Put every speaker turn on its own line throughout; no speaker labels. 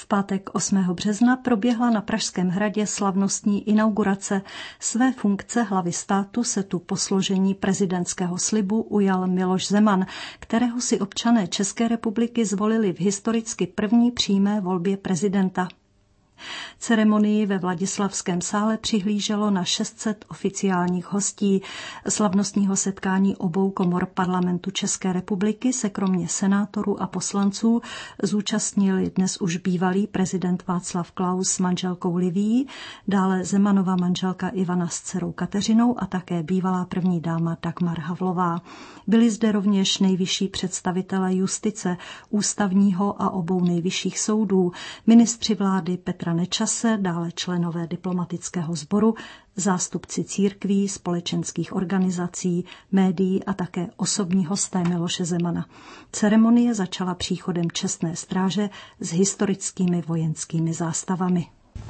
pátek 8. března proběhla na Pražském hradě slavnostní inaugurace. Své funkce hlavy státu se tu po složení prezidentského slibu ujal Miloš Zeman, kterého si občané České republiky zvolili v historicky první přímé volbě prezidenta. Ceremonii ve Vladislavském sále přihlíželo na 600 oficiálních hostí. Slavnostního setkání obou komor parlamentu České republiky se kromě senátorů a poslanců zúčastnili dnes už bývalý prezident Václav Klaus s manželkou Livií, dále Zemanova manželka Ivana s dcerou Kateřinou a také bývalá první dáma Dagmar Havlová. Byli zde rovněž nejvyšší představitelé justice, ústavního a obou nejvyšších soudů, ministři vlády Petra Nečase, dále členové diplomatického sboru, zástupci církví, společenských organizací, médií a také osobní hosté Miloše Zemana. Ceremonie začala příchodem čestné stráže s historickými vojenskými zástavami.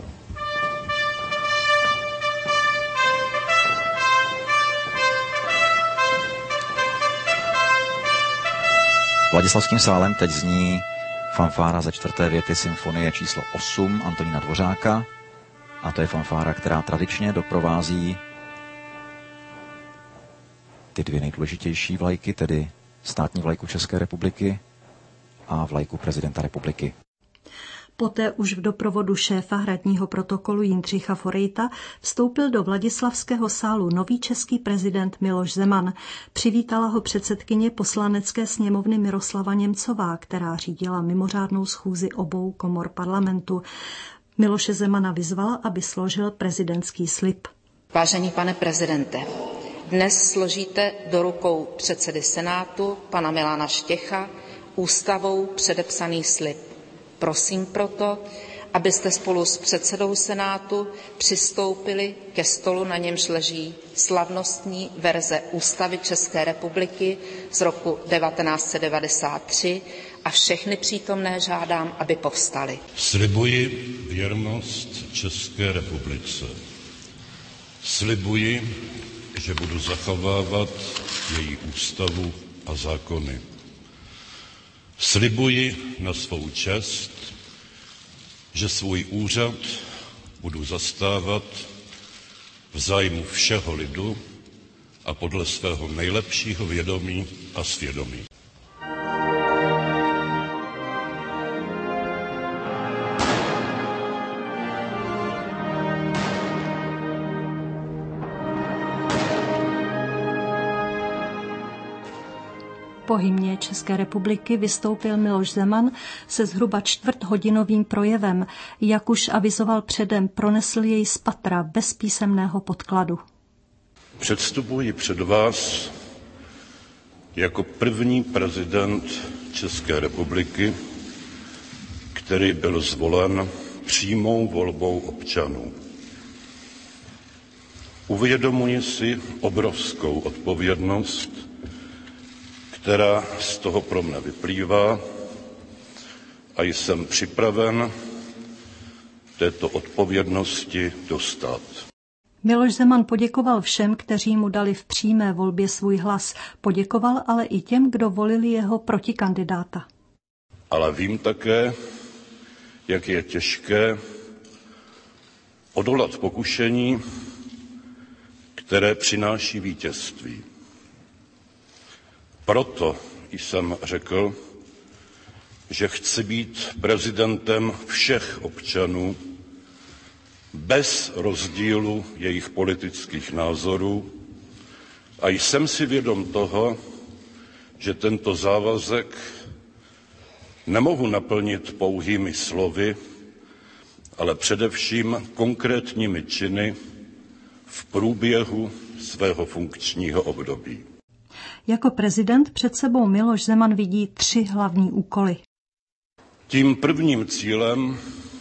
Vladislavským sálem teď zní fanfára ze 4. věty symfonie číslo 8 Antonína Dvořáka. A to je fanfára, která tradičně doprovází ty dvě nejdůležitější vlajky, tedy státní vlajku České republiky a vlajku prezidenta republiky.
Poté už v doprovodu šéfa hradního protokolu Jindřicha Forejta vstoupil do Vladislavského sálu nový český prezident Miloš Zeman. Přivítala ho předsedkyně poslanecké sněmovny Miroslava Němcová, která řídila mimořádnou schůzi obou komor parlamentu. Miloše Zemana vyzvala, aby složil prezidentský slib.
Vážený pane prezidente, dnes složíte do rukou předsedy Senátu, pana Milana Štěcha, ústavou předepsaný slib. Prosím proto, abyste spolu s předsedou Senátu přistoupili ke stolu, na němž leží slavnostní verze Ústavy České republiky z roku 1993 a všechny přítomné žádám, aby povstali.
Slibuji věrnost České republice. Slibuji, že budu zachovávat její ústavu a zákony. Slibuji na svou čest, že svůj úřad budu zastávat v zájmu všeho lidu a podle svého nejlepšího vědomí a svědomí.
Po hymně České republiky vystoupil Miloš Zeman se zhruba čtvrthodinovým projevem. Jak už avizoval předem, pronesl jej z patra bez písemného podkladu.
Předstupuji před vás jako první prezident České republiky, který byl zvolen přímou volbou občanů. Uvědomuji si obrovskou odpovědnost, která z toho pro mne vyplývá, a jsem připraven této odpovědnosti dostát.
Miloš Zeman poděkoval všem, kteří mu dali v přímé volbě svůj hlas. Poděkoval ale i těm, kdo volili jeho protikandidáta.
Ale vím také, jak je těžké odolat pokušení, které přináší vítězství. Proto jsem řekl, že chci být prezidentem všech občanů bez rozdílu jejich politických názorů a jsem si vědom toho, že tento závazek nemohu naplnit pouhými slovy, ale především konkrétními činy v průběhu svého funkčního období.
Jako prezident před sebou Miloš Zeman vidí 3 hlavní úkoly.
Tím prvním cílem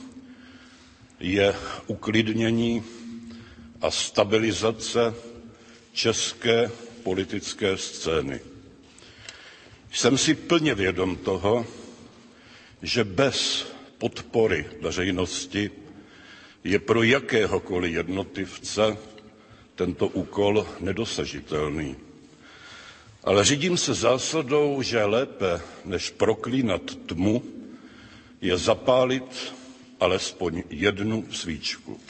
je uklidnění a stabilizace české politické scény. Jsem si plně vědom toho, že bez podpory veřejnosti je pro jakéhokoliv jednotlivce tento úkol nedosažitelný. Ale řídím se zásadou, že lépe než proklínat tmu je zapálit alespoň jednu svíčku.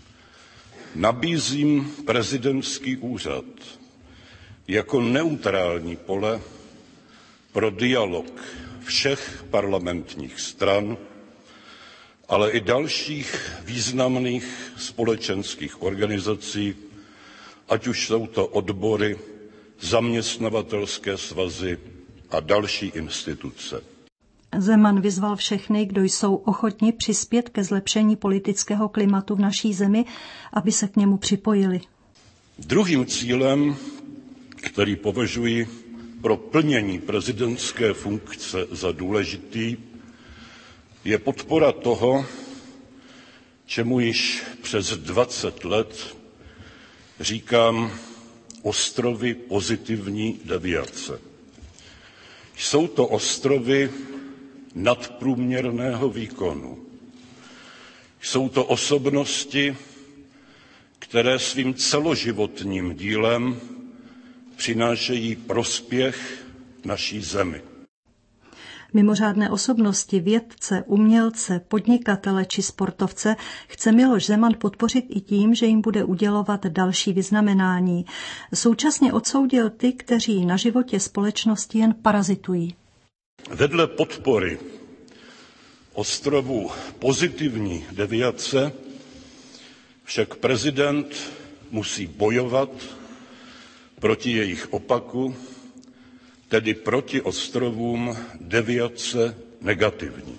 Nabízím prezidentský úřad jako neutrální pole pro dialog všech parlamentních stran, ale i dalších významných společenských organizací, ať už jsou to odbory, zaměstnavatelské svazy a další instituce.
Zeman vyzval všechny, kdo jsou ochotni přispět ke zlepšení politického klimatu v naší zemi, aby se k němu připojili.
Druhým cílem, který považuji pro plnění prezidentské funkce za důležitý, je podpora toho, čemu již přes 20 let říkám ostrovy pozitivní deviace. Jsou to ostrovy nadprůměrného výkonu. Jsou to osobnosti, které svým celoživotním dílem přinášejí prospěch naší zemi.
Mimořádné osobnosti, vědce, umělce, podnikatele či sportovce chce Miloš Zeman podpořit i tím, že jim bude udělovat další vyznamenání. Současně odsoudil ty, kteří na životě společnosti jen parazitují.
Vedle podpory ostrovů pozitivní deviace však prezident musí bojovat proti jejich opaku, tedy proti ostrovům deviace negativní.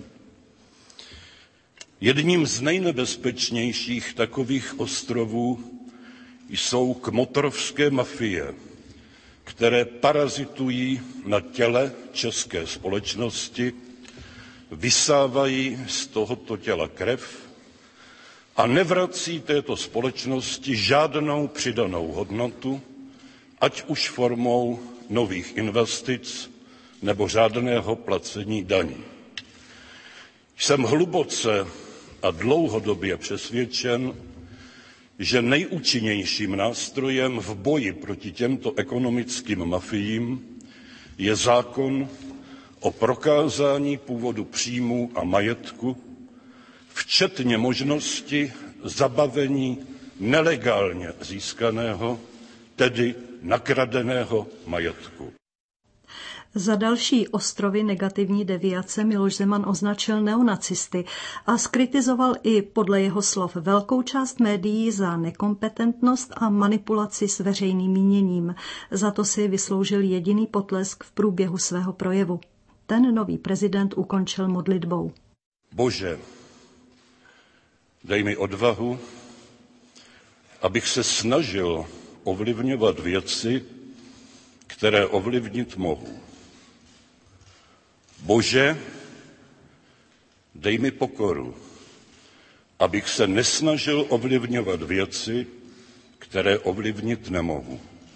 Jedním z nejnebezpečnějších takových ostrovů jsou kmotrovské mafie, které parazitují na těle české společnosti, vysávají z tohoto těla krev a nevrací této společnosti žádnou přidanou hodnotu, ať už formou nových investic nebo řádného placení daní. Jsem hluboce a dlouhodobě přesvědčen, že nejúčinnějším nástrojem v boji proti těmto ekonomickým mafiím je zákon o prokázání původu příjmů a majetku, včetně možnosti zabavení nelegálně získaného, tedy nakradeného majetku.
Za další ostrovy negativní deviace Miloš Zeman označil neonacisty a zkritizoval i podle jeho slov velkou část médií za nekompetentnost a manipulaci s veřejným míněním. Za to si vysloužil jediný potlesk v průběhu svého projevu. Ten nový prezident ukončil modlitbou.
Bože, dej mi odvahu, abych se snažil ovlivňovat věci, které ovlivnit mohu. Bože, dej mi pokoru, abych se nesnažil ovlivňovat věci, které ovlivnit nemohu.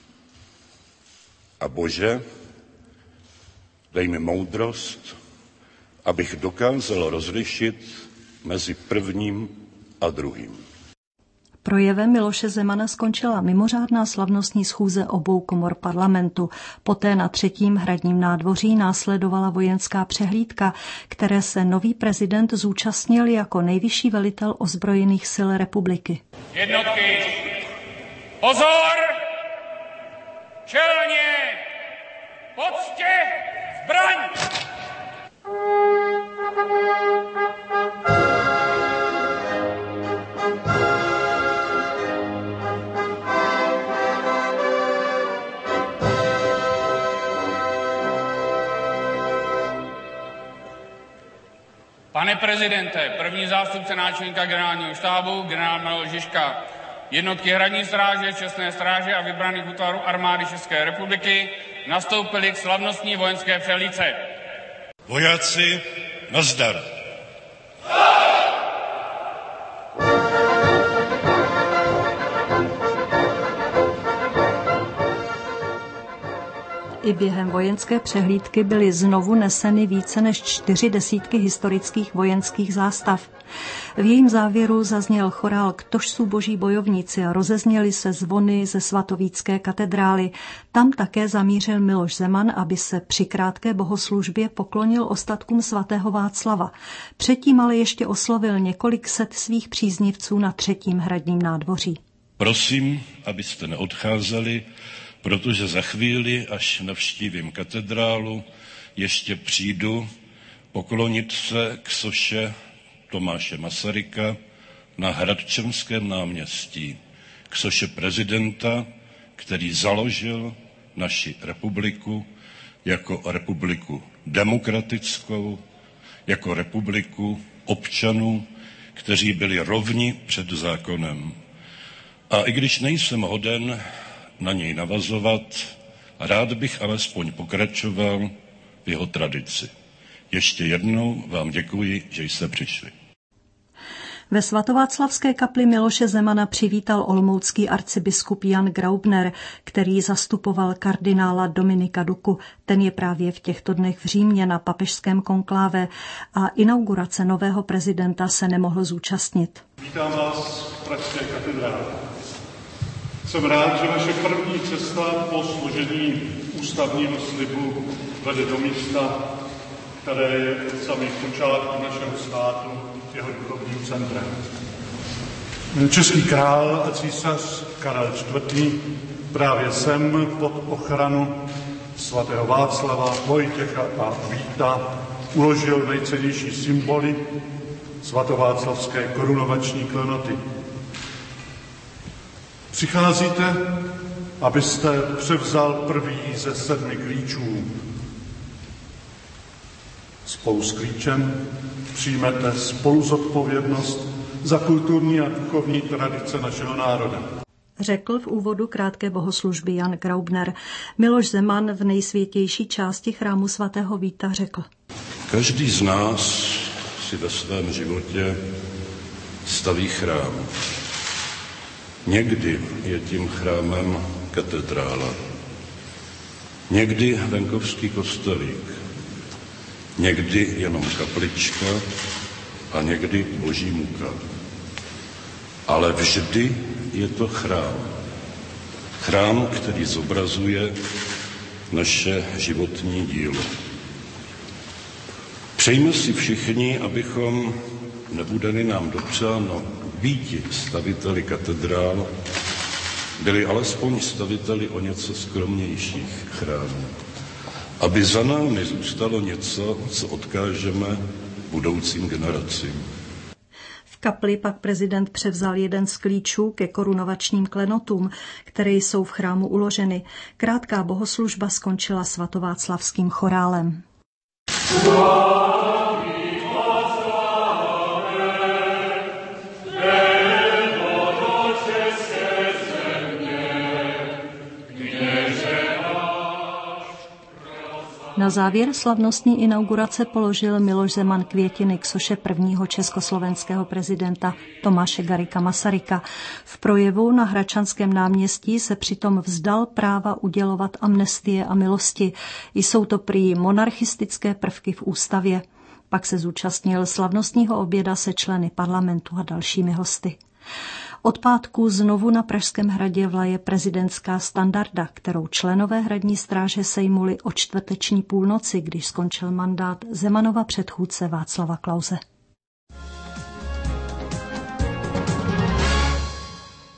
A Bože, dej mi moudrost, abych dokázal rozlišit mezi prvním a druhým.
Projevem Miloše Zemana skončila mimořádná slavnostní schůze obou komor parlamentu. Poté na 3. hradním nádvoří následovala vojenská přehlídka, které se nový prezident zúčastnil jako nejvyšší velitel ozbrojených sil republiky.
Jednotky, pozor! Čelně! Poctě! Zbraň! Pane prezidente, první zástupce náčelníka generálního štábu, generál major Žižka, jednotky hradní stráže, čestné stráže a vybraných útvarů armády České republiky nastoupili k slavnostní vojenské přehlídce.
Vojáci, nazdar.
i během vojenské přehlídky byly znovu neseny více než 40 historických vojenských zástav. V jejím závěru zazněl chorál Ktož sú boží bojovníci a rozezněly se zvony ze svatovícké katedrály. Tam také zamířil Miloš Zeman, aby se při krátké bohoslužbě poklonil ostatkům svatého Václava. Předtím ale ještě oslovil několik set svých příznivců na 3. hradním nádvoří.
Prosím, abyste neodcházeli, protože za chvíli, až navštívím katedrálu, ještě přijdu poklonit se k soše Tomáše Masaryka na Hradčanském náměstí, k soše prezidenta, který založil naši republiku jako republiku demokratickou, jako republiku občanů, kteří byli rovni před zákonem. A i když nejsem hoden na něj navazovat, rád bych alespoň pokračoval v jeho tradici. Ještě jednou vám děkuji, že jste přišli.
Ve svatováclavské kapli Miloše Zemana přivítal olomoucký arcibiskup Jan Graubner, který zastupoval kardinála Dominika Duku. Ten je právě v těchto dnech v Římě na papežském konkláve a inaugurace nového prezidenta se nemohl zúčastnit.
Vítám vás v pražské katedrále. Jsem rád, že vaše první cesta po složení ústavního slibu vede do místa, které je od samých počátků našeho státu jeho duchovním centrem. Český král a císař Karel IV. Právě sem pod ochranu svatého Václava, Vojtěcha a Víta uložil nejcennější symboly svatováclavské korunovační klenoty. Přicházíte, abyste převzal první ze 7 klíčů. Spolu s klíčem přijmete spoluzodpovědnost za kulturní a duchovní tradice našeho národa.
Řekl v úvodu krátké bohoslužby Jan Graubner. Miloš Zeman v nejsvětější části chrámu svatého Víta řekl.
Každý z nás si ve svém životě staví chrám. Někdy je tím chrámem katedrála, někdy venkovský kostelík, někdy jenom kaplička a někdy boží muka. Ale vždy je to chrám. Chrám, který zobrazuje naše životní dílo. Přejme si všichni, abychom, nebude-li nám dopřáno býti staviteli katedrál, byli alespoň staviteli o něco skromnějších chrámů. Aby za námi zůstalo něco, co odkážeme budoucím generacím.
V kapli pak prezident převzal jeden z klíčů ke korunovačním klenotům, které jsou v chrámu uloženy. Krátká bohoslužba skončila svatováclavským chorálem. Na závěr slavnostní inaugurace položil Miloš Zeman květiny k soše prvního československého prezidenta Tomáše Garrigua Masaryka. V projevu na Hradčanském náměstí se přitom vzdal práva udělovat amnestie a milosti. Jsou to prý monarchistické prvky v ústavě. Pak se zúčastnil slavnostního oběda se členy parlamentu a dalšími hosty. Od pátku znovu na Pražském hradě vlaje prezidentská standarda, kterou členové hradní stráže sejmuli o čtvrteční půlnoci, když skončil mandát Zemanova předchůdce Václava Klause.